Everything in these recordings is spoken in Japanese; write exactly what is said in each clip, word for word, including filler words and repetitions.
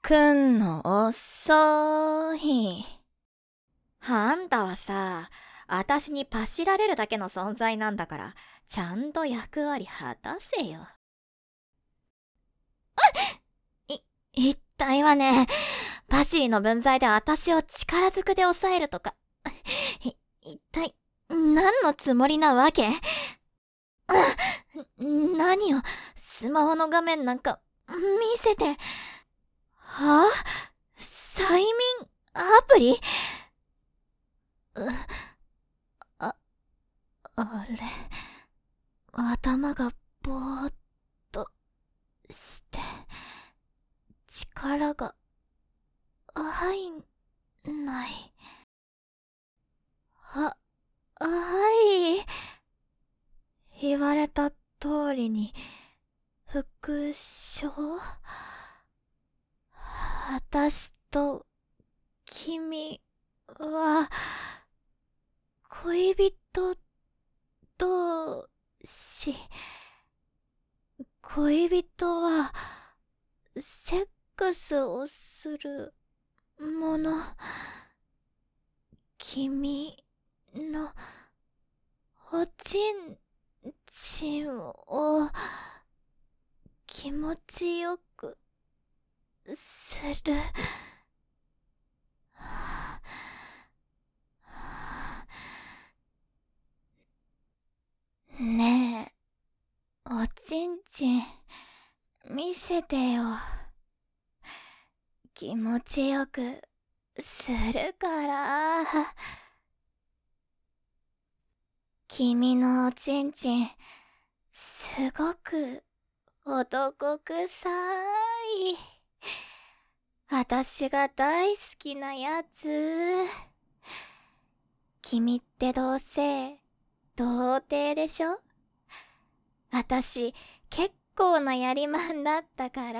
くんの遅い。あんたはさ、あたしにパシられるだけの存在なんだから、ちゃんと役割果たせよ。い、言ったいわね。パシリの分際であたしを力ずくで抑えるとか。い、一体、何のつもりなわけ？何よ、スマホの画面なんか、見せて。はぁ、催眠アプリ？う、あ、あれ、頭がぼーっとして、力が入んない。は、はい。言われた通りに、復唱？私と君は、恋人同士。恋人は、セックスをするもの。君の、おちんちんを、気持ちよく、する。ねえ、おちんちん、見せてよ。気持ちよく、するから。君のおちんちん、すごく、男臭い。あたしが大好きなやつ。君ってどうせ、童貞でしょ？あたし、結構なやりまんだったから、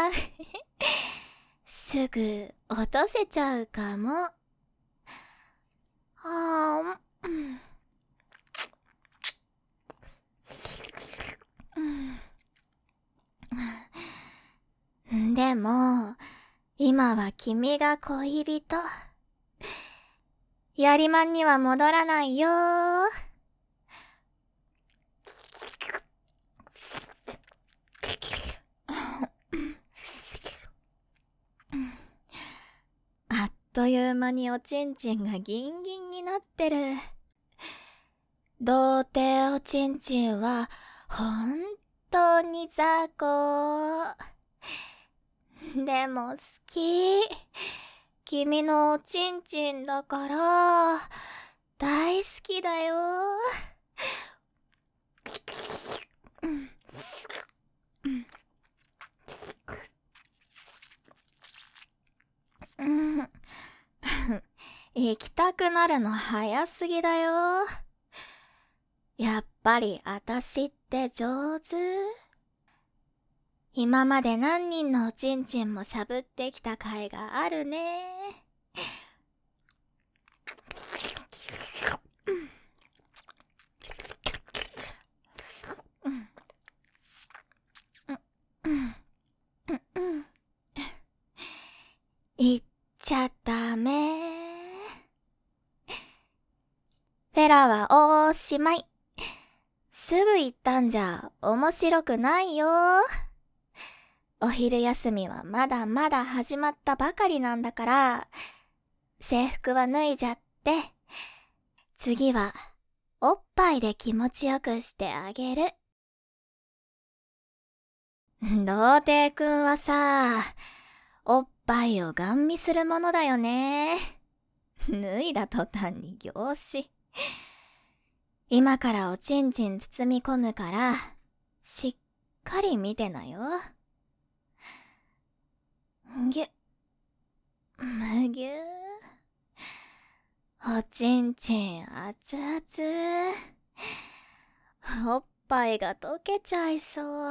すぐ落とせちゃうかも。あー、うん、でも、今は君が恋人。やりまんには戻らないよ。あっという間におちんちんがギンギンになってる。童貞おちんちんは本当に雑魚。でも好き。君のおちんちんだから大好きだよ。うん、行きたくなるの早すぎだよ。やっぱりあたしって上手。今まで何人のおちんちんもしゃぶってきた甲斐があるね。言っちゃダメ。フェラはおしまい。すぐ行ったんじゃ面白くないよ。お昼休みはまだまだ始まったばかりなんだから、制服は脱いじゃって、次はおっぱいで気持ちよくしてあげる。童貞くんはさ、おっぱいをガン見するものだよね。脱いだ途端に凝視。今からおちんちん包み込むから、しっかり見てなよ。ぎゅ、むぎゅー。おちんちん熱々。おっぱいが溶けちゃいそう。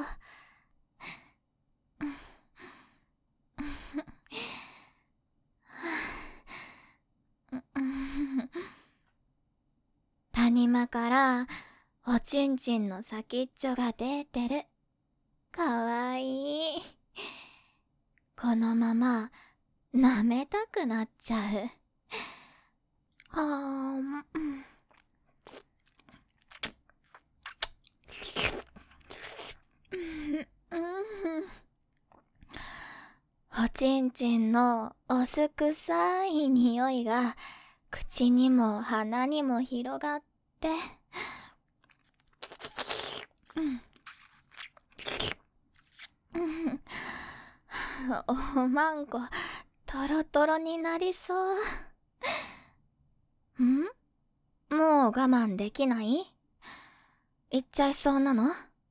谷間からおちんちんの先っちょが出てる。かわいい。 このまま舐めたくなっちゃう。あーん、おちんちんのおすくさい匂いが口にも鼻にも広がって、おまんこトロトロになりそう。ん？もう我慢できない？言っちゃいそうなの？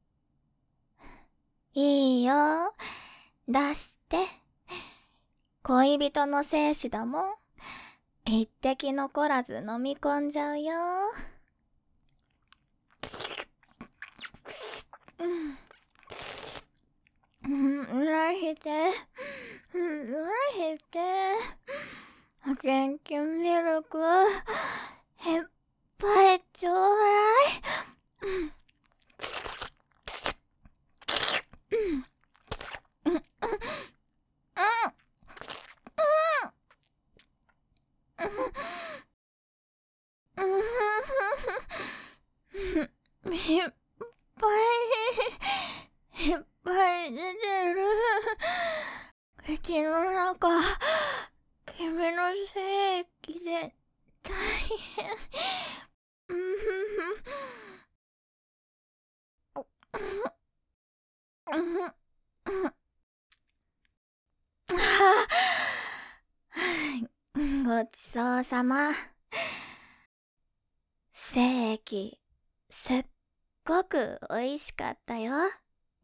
いいよ、出して。恋人の精子だもん。一滴残らず飲み込んじゃうよ。うん、うらして、うらして。元気ミルク、いっぱいちょうだい。いっぱい、いっぱい出てる。口の中、君の精液で大変。ごちそうさま。精液、すっごくおいしかったよ。